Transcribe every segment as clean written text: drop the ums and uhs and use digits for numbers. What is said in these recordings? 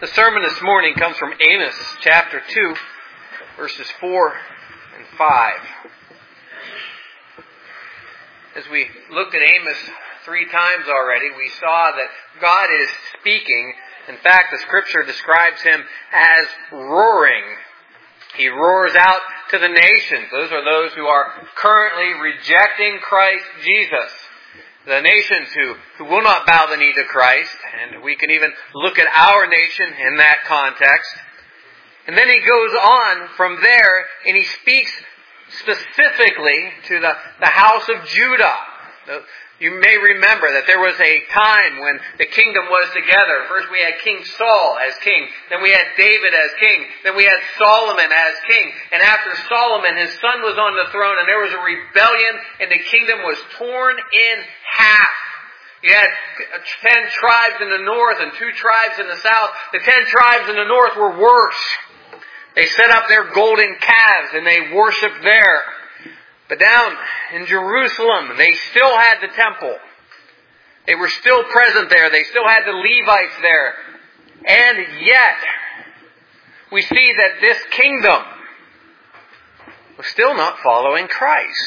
The sermon this morning comes from Amos chapter 2, verses 4 and 5. As we looked at Amos 3 times already, we saw that God is speaking. In fact, the Scripture describes Him as roaring. He roars out to the nations. Those are those who are currently rejecting Christ Jesus. The nations who will not bow the knee to Christ. And we can even look at our nation in that context. And then he goes on from there and he speaks specifically to the house of Judah. You may remember that there was a time when the kingdom was together. First we had King Saul as king. Then we had David as king. Then we had Solomon as king. And after Solomon, his son was on the throne and there was a rebellion and the kingdom was torn in half. You had 10 tribes in the north and 2 tribes in the south. The 10 tribes in the north were worse. They set up their golden calves and they worshipped there. But down in Jerusalem, they still had the temple. They were still present there. They still had the Levites there. And yet, we see that this kingdom was still not following Christ.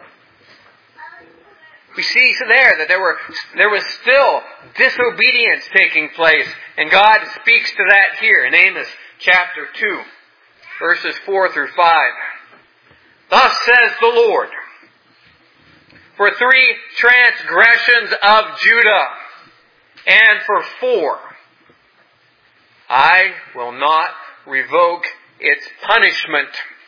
We see there that there was still disobedience taking place. And God speaks to that here in Amos chapter 2, verses 4 through 5. Thus says the Lord, for 3 transgressions of Judah, and for 4, I will not revoke its punishment,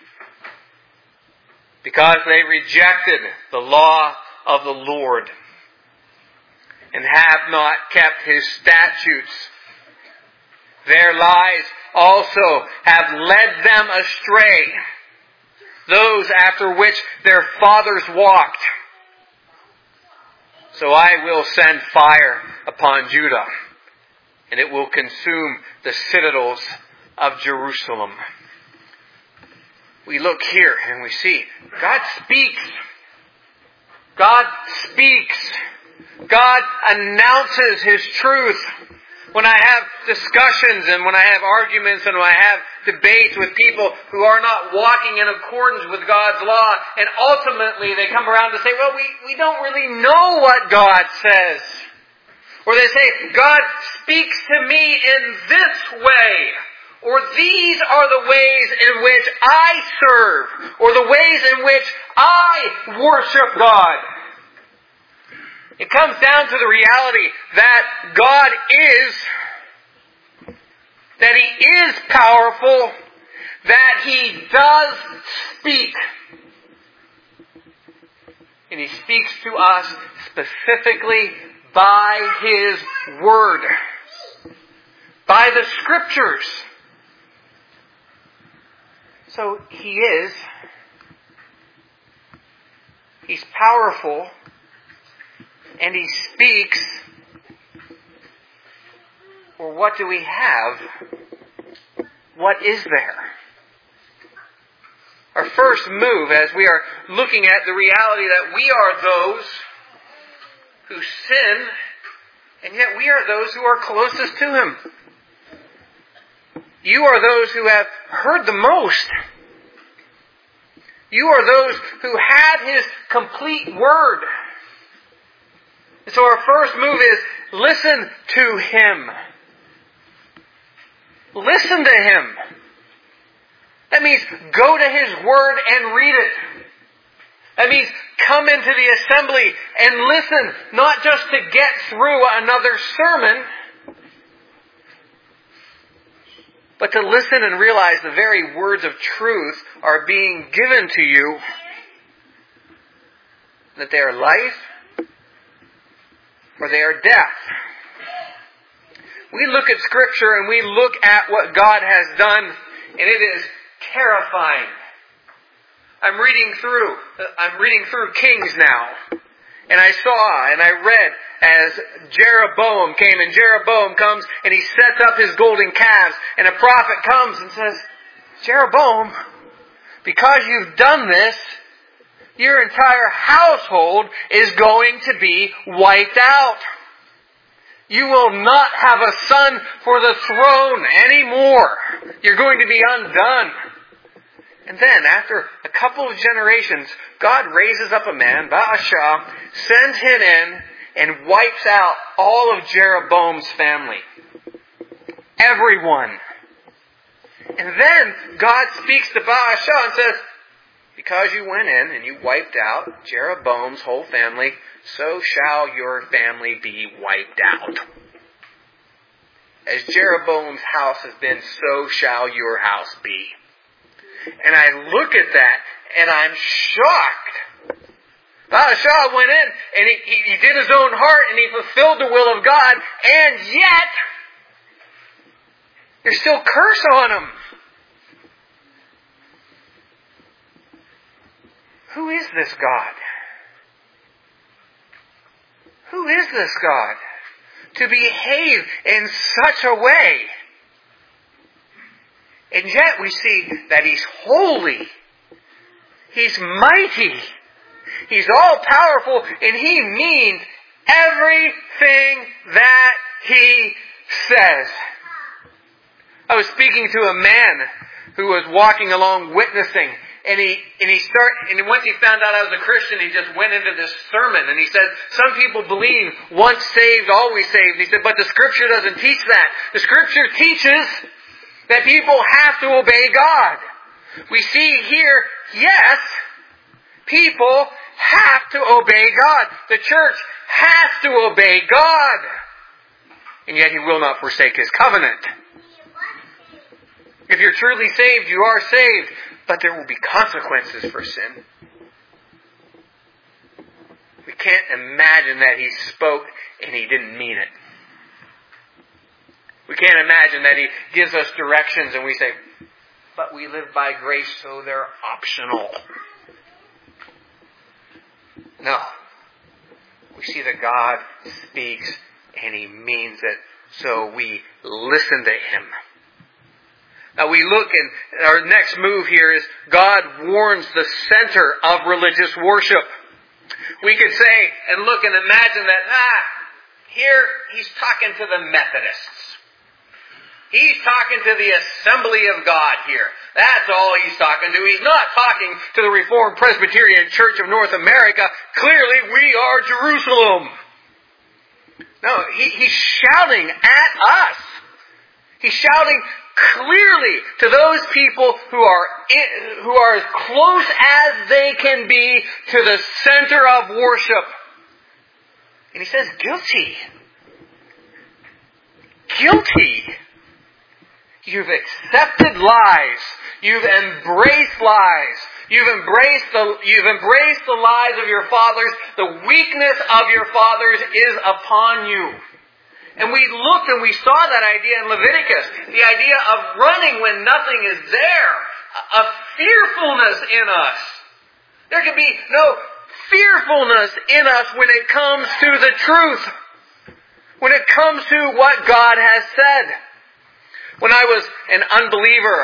because they rejected the law of the Lord, and have not kept His statutes. Their lies also have led them astray, those after which their fathers walked. So I will send fire upon Judah, and it will consume the citadels of Jerusalem. We look here and we see God speaks. God speaks. God announces His truth. When I have discussions and when I have arguments and when I have debates with people who are not walking in accordance with God's law, and ultimately they come around to say, well, we don't really know what God says. Or they say, God speaks to me in this way. Or these are the ways in which I serve. Or the ways in which I worship God. It comes down to the reality that God that He is powerful, that He does speak. And He speaks to us specifically by His Word, by the Scriptures. So He's powerful, and He speaks. Well, what do we have? What is there? Our first move, as we are looking at the reality that we are those who sin, and yet we are those who are closest to Him. You are those who have heard the most. You are those who had His complete Word. And so our first move is listen to Him. Listen to Him. That means go to His Word and read it. That means come into the assembly and listen, not just to get through another sermon, but to listen and realize the very words of truth are being given to you, that they are life or they are death. We look at Scripture and we look at what God has done, and it is terrifying. I'm reading through Kings now, and I read as Jeroboam came, and Jeroboam comes and he sets up his golden calves, and a prophet comes and says, Jeroboam, because you've done this, your entire household is going to be wiped out. You will not have a son for the throne anymore. You're going to be undone. And then, after a couple of generations, God raises up a man, Baasha, sends him in, and wipes out all of Jeroboam's family. Everyone. And then God speaks to Baasha and says, because you went in and you wiped out Jeroboam's whole family, so shall your family be wiped out. As Jeroboam's house has been, so shall your house be. And I look at that and I'm shocked. Baasha went in and he did his own heart and he fulfilled the will of God, and yet there's still curse on him. Who is this God? Who is this God to behave in such a way? And yet we see that He's holy. He's mighty. He's all powerful, and He means everything that He says. I was speaking to a man who was walking along witnessing, and once he found out I was a Christian, he just went into this sermon, and he said, some people believe once saved, always saved. And he said, but the Scripture doesn't teach that. The Scripture teaches that people have to obey God. We see here, yes, people have to obey God. The church has to obey God. And yet He will not forsake His covenant. If you're truly saved, you are saved. But there will be consequences for sin. We can't imagine that He spoke and He didn't mean it. We can't imagine that He gives us directions and we say, but we live by grace, so they're optional. No. We see that God speaks and He means it, so we listen to Him. Now we look, and our next move here is God warns the center of religious worship. We could say and look and imagine that, here He's talking to the Methodists. He's talking to the Assembly of God here. That's all He's talking to. He's not talking to the Reformed Presbyterian Church of North America. Clearly, we are Jerusalem. No, He's shouting at us. He's shouting clearly to those people who are as close as they can be to the center of worship. And He says, guilty. Guilty. You've accepted lies. You've embraced lies. You've embraced the lies of your fathers. The weakness of your fathers is upon you. And we looked and we saw that idea in Leviticus. The idea of running when nothing is there. A fearfulness in us. There can be no fearfulness in us when it comes to the truth. When it comes to what God has said. When I was an unbeliever,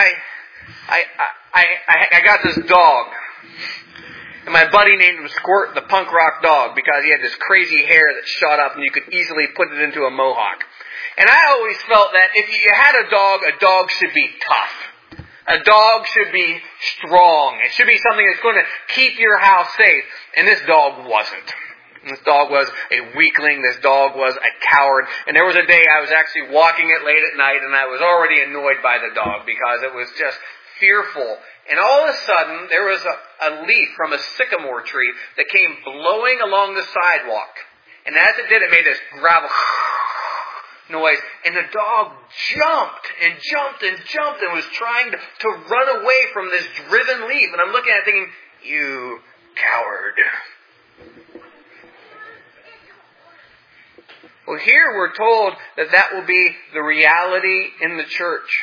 I got this dog. And my buddy named him Squirt, the punk rock dog, because he had this crazy hair that shot up and you could easily put it into a mohawk. And I always felt that if you had a dog should be tough. A dog should be strong. It should be something that's going to keep your house safe. And this dog wasn't. This dog was a weakling. This dog was a coward. And there was a day I was actually walking it late at night and I was already annoyed by the dog because it was just fearful. And all of a sudden, there was a leaf from a sycamore tree that came blowing along the sidewalk. And as it did, it made this gravel noise. And the dog jumped and jumped and jumped and was trying to run away from this driven leaf. And I'm looking at it thinking, you coward. Well, here we're told that will be the reality in the church.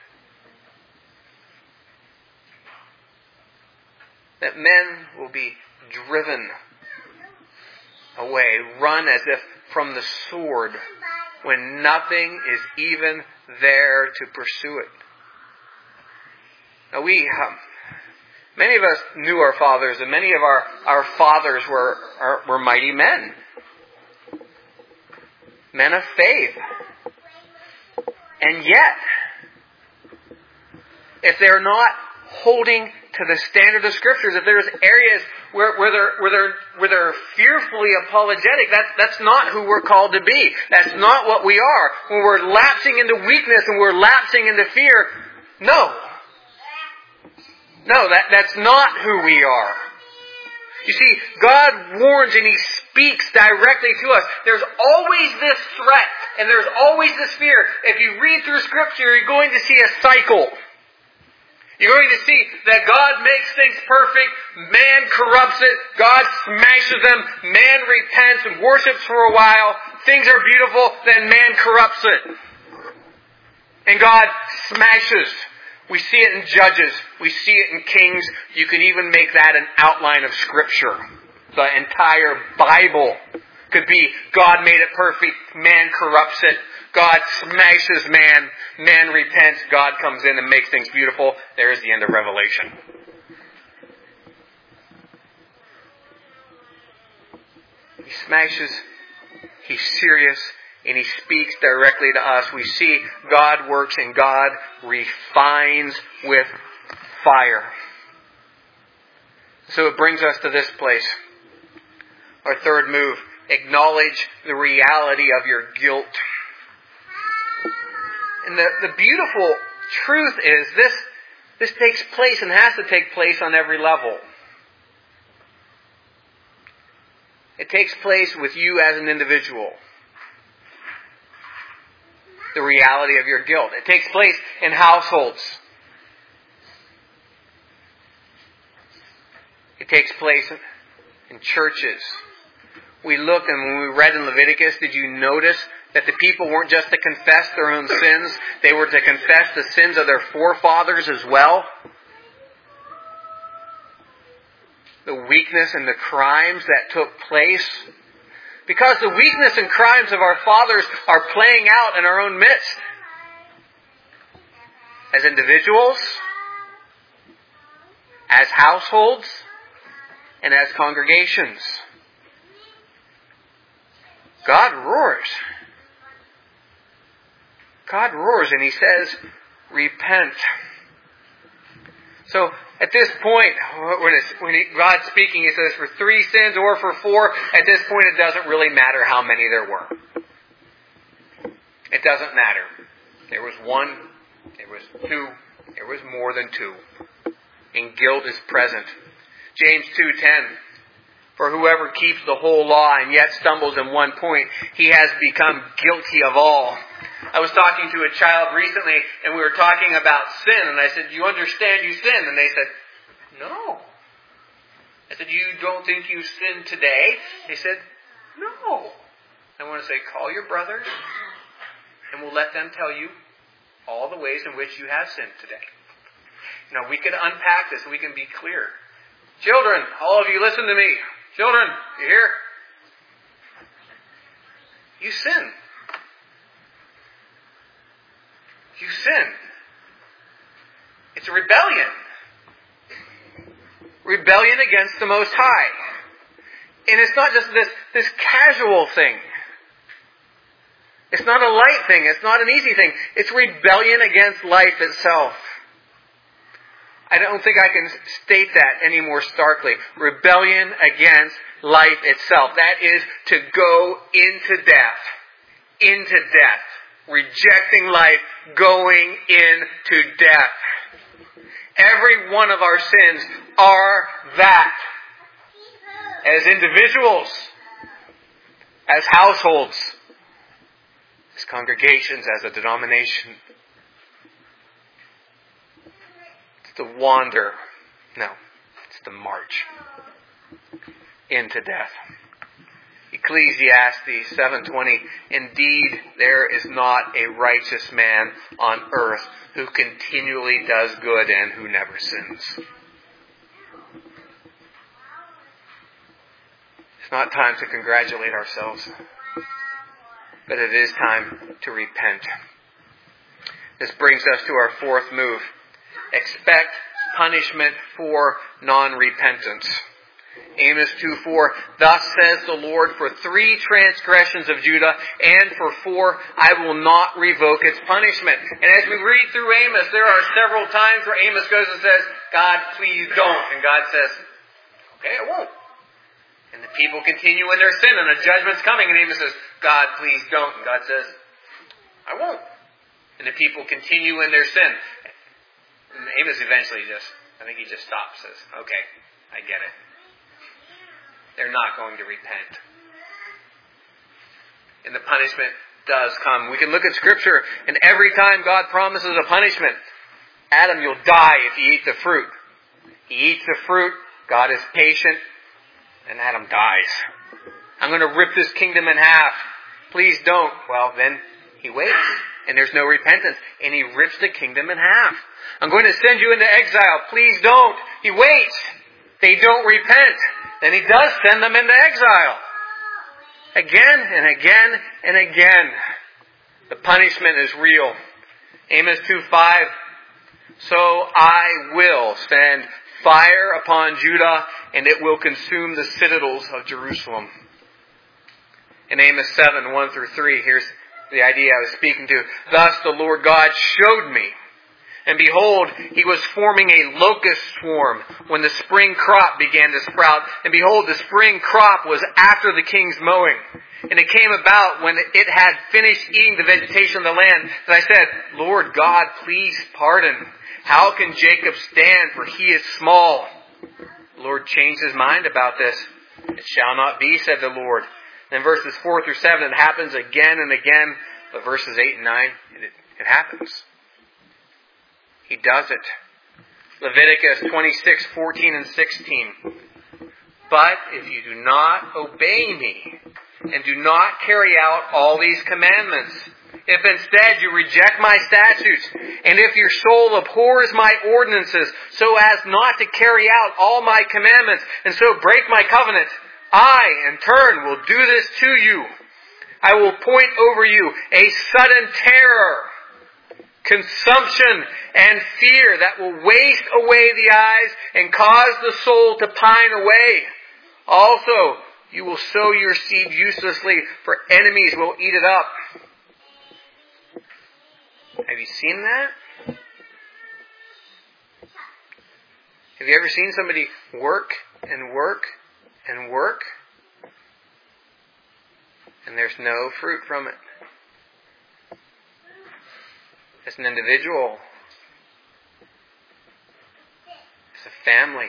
That men will be driven away, run as if from the sword, when nothing is even there to pursue it. Now many of us knew our fathers, and many of our fathers were mighty men. men of faith. And yet, if they're not holding to the standard of Scriptures, if there's areas where they're fearfully apologetic, that's not who we're called to be. That's not what we are. When we're lapsing into weakness and we're lapsing into fear, no, that's not who we are. You see, God warns and He speaks directly to us. There's always this threat and there's always this fear. If you read through Scripture, you're going to see a cycle. You're going to see that God makes things perfect, man corrupts it, God smashes them, man repents and worships for a while, things are beautiful, then man corrupts it. And God smashes. We see it in Judges, we see it in Kings, you could even make that an outline of Scripture. The entire Bible could be God made it perfect, man corrupts it. God smashes man, man repents, God comes in and makes things beautiful. There's the end of Revelation. He smashes, He's serious, and He speaks directly to us. We see God works and God refines with fire. So it brings us to this place. Our third move, acknowledge the reality of your guilt. And the beautiful truth is this takes place and has to take place on every level. It takes place with you as an individual. The reality of your guilt. It takes place in households. It takes place in churches. We looked, and when we read in Leviticus, did you notice that the people weren't just to confess their own sins, they were to confess the sins of their forefathers as well? The weakness and the crimes that took place. Because the weakness and crimes of our fathers are playing out in our own midst. As individuals, as households, and as congregations. God roars. God roars and He says, repent. So at this point, when God's speaking, He says for 3 sins or for 4, at this point it doesn't really matter how many there were. It doesn't matter. There was 1, there was 2, there was more than 2. And guilt is present. James 2:10. For whoever keeps the whole law and yet stumbles in one point, he has become guilty of all. I was talking to a child recently, and we were talking about sin, and I said, "Do you understand you sin?" And they said, "No." I said, "You don't think you sinned today?" They said, "No." I want to say, call your brothers, and we'll let them tell you all the ways in which you have sinned today. Now, we could unpack this, and we can be clear. Children, all of you listen to me. Children, you hear? You sin. You sin. It's a rebellion. Rebellion against the Most High. And it's not just this casual thing. It's not a light thing. It's not an easy thing. It's rebellion against life itself. I don't think I can state that any more starkly. Rebellion against life itself. That is to go into death. Into death. Rejecting life, going into death. Every one of our sins are that. As individuals, as households, as congregations, as a denomination. It's the wander. No, it's the march into death. Ecclesiastes 7:20. Indeed, there is not a righteous man on earth who continually does good and who never sins. It's not time to congratulate ourselves, but it is time to repent. This brings us to our fourth move. Expect punishment for non-repentance. Amos 2:4, thus says the Lord, for 3 transgressions of Judah, and for 4, I will not revoke its punishment. And as we read through Amos, there are several times where Amos goes and says, God, please don't. And God says, okay, I won't. And the people continue in their sin, and a judgment's coming, and Amos says, God, please don't. And God says, I won't. And the people continue in their sin. And Amos eventually I think he just stops, says, okay, I get it. They're not going to repent. And the punishment does come. We can look at Scripture, and every time God promises a punishment, Adam, you'll die if you eat the fruit. He eats the fruit, God is patient, and Adam dies. I'm going to rip this kingdom in half. Please don't. Well, then he waits, and there's no repentance, and he rips the kingdom in half. I'm going to send you into exile. Please don't. He waits. They don't repent. Then he does send them into exile. Again and again and again. The punishment is real. Amos 2:5. So I will send fire upon Judah, and it will consume the citadels of Jerusalem. In Amos 7:1-3, here's the idea I was speaking to. Thus the Lord God showed me. And behold, he was forming a locust swarm when the spring crop began to sprout. And behold, the spring crop was after the king's mowing. And it came about when it had finished eating the vegetation of the land that I said, Lord God, please pardon. How can Jacob stand, for he is small? The Lord changed his mind about this. It shall not be, said the Lord. And in verses 4-7, it happens again and again. But verses 8 and 9, it happens. He does it. Leviticus 26:14-16. But if you do not obey me, and do not carry out all these commandments, if instead you reject my statutes, and if your soul abhors my ordinances, so as not to carry out all my commandments, and so break my covenant, I, in turn, will do this to you. I will point over you a sudden terror, consumption, and fear that will waste away the eyes and cause the soul to pine away. Also, you will sow your seed uselessly, for enemies will eat it up. Have you seen that? Have you ever seen somebody work and work and work, and there's no fruit from it? As an individual, as a family,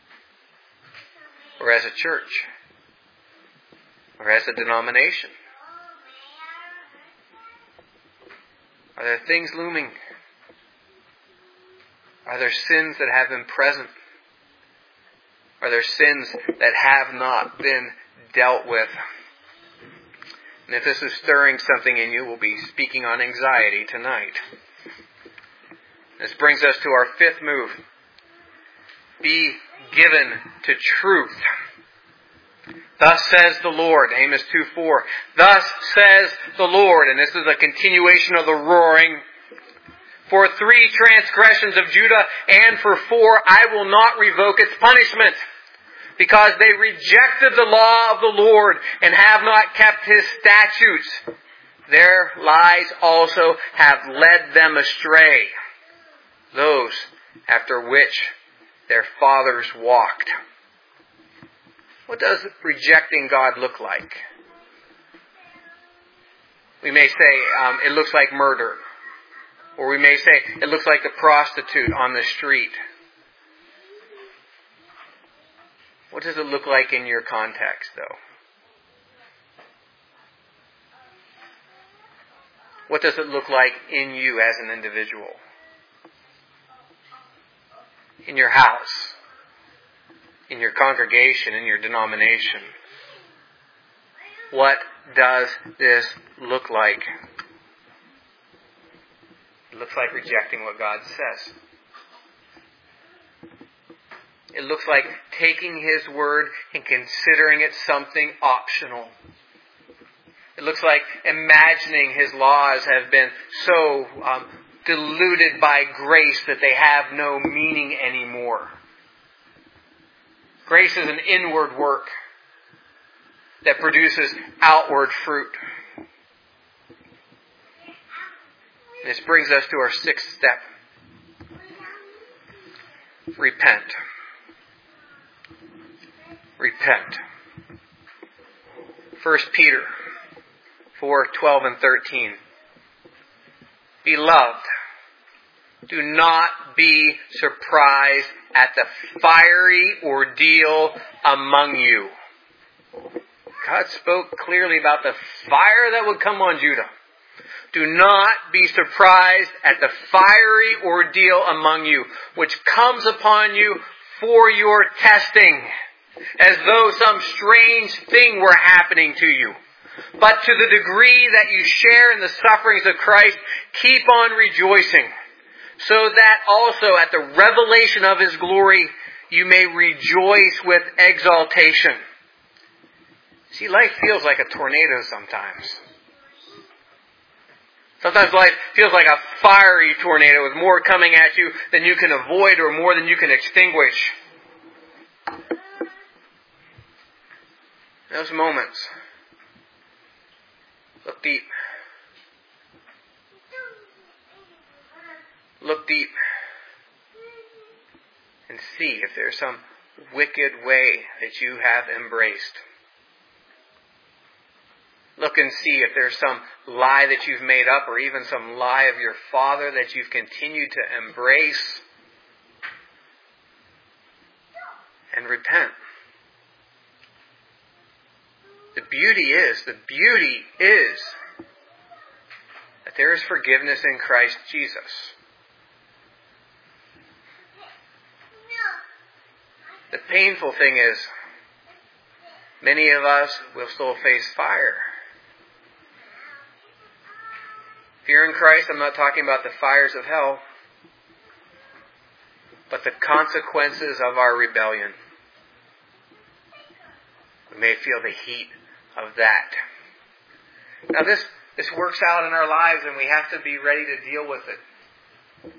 or as a church, or as a denomination. Are there things looming? Are there sins that have been present? Are there sins that have not been dealt with? And if this is stirring something in you, we'll be speaking on anxiety tonight. This brings us to our 5th move. Be given to truth. Thus says the Lord, Amos 2:4. Thus says the Lord, and this is a continuation of the roaring. For 3 transgressions of Judah, and for 4, I will not revoke its punishment. Because they rejected the law of the Lord and have not kept his statutes. Their lies also have led them astray. Those after which their fathers walked. What does rejecting God look like? We may say it looks like murder. Or we may say it looks like the prostitute on the street. What does it look like in your context, though? What does it look like in you as an individual? In your house, in your congregation, in your denomination. What does this look like? It looks like rejecting what God says. It looks like taking His Word and considering it something optional. It looks like imagining His laws have been so diluted by grace that they have no meaning anymore. Grace is an inward work that produces outward fruit. This brings us to our sixth step. Repent. Repent. 1 Peter 4:12 and 13. Beloved, do not be surprised at the fiery ordeal among you. God spoke clearly about the fire that would come on Judah. Do not be surprised at the fiery ordeal among you, which comes upon you for your testing, as though some strange thing were happening to you. But to the degree that you share in the sufferings of Christ, keep on rejoicing, so that also at the revelation of His glory you may rejoice with exaltation. See, life feels like a tornado sometimes. Sometimes life feels like a fiery tornado with more coming at you than you can avoid or more than you can extinguish. In those moments, look deep. Look deep and see if there's some wicked way that you have embraced. Look and see if there's some lie that you've made up or even some lie of your father that you've continued to embrace. And repent. The beauty is that there is forgiveness in Christ Jesus. The painful thing is, many of us will still face fire. If you're in Christ, I'm not talking about the fires of hell, but the consequences of our rebellion. We may feel the heat of that. Now this works out in our lives, and we have to be ready to deal with it.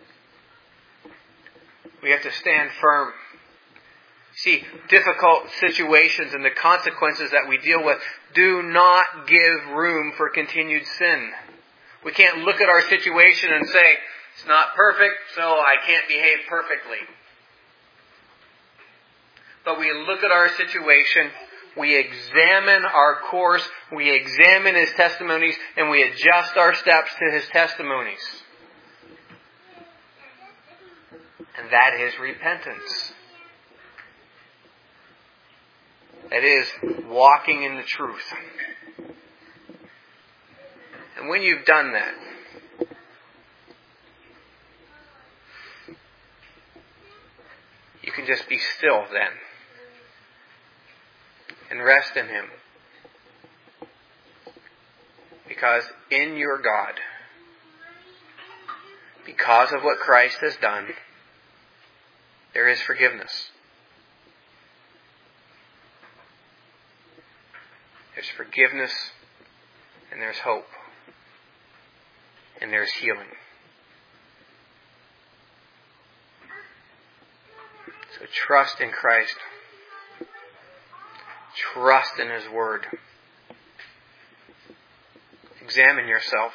We have to stand firm. See, difficult situations and the consequences that we deal with do not give room for continued sin. We can't look at our situation and say, it's not perfect, so I can't behave perfectly. But we look at our situation, we examine our course, we examine His testimonies, and we adjust our steps to His testimonies. And that is repentance. That is walking in the truth. And when you've done that, you can just be still then and rest in Him. Because in your God, because of what Christ has done, there is forgiveness. There's forgiveness, and there's hope, and there's healing. So trust in Christ. Trust in His Word. Examine yourself,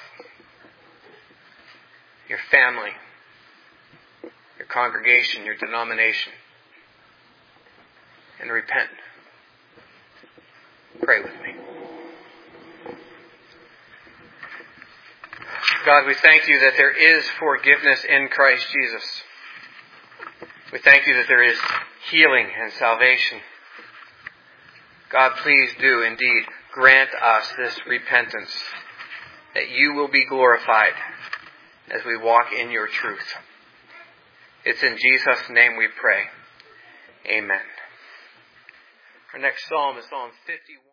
your family, your congregation, your denomination, and repent. Pray with me. God, we thank You that there is forgiveness in Christ Jesus. We thank You that there is healing and salvation. God, please do indeed grant us this repentance, that You will be glorified as we walk in Your truth. It's in Jesus' name we pray. Amen. Our next psalm is Psalm 51.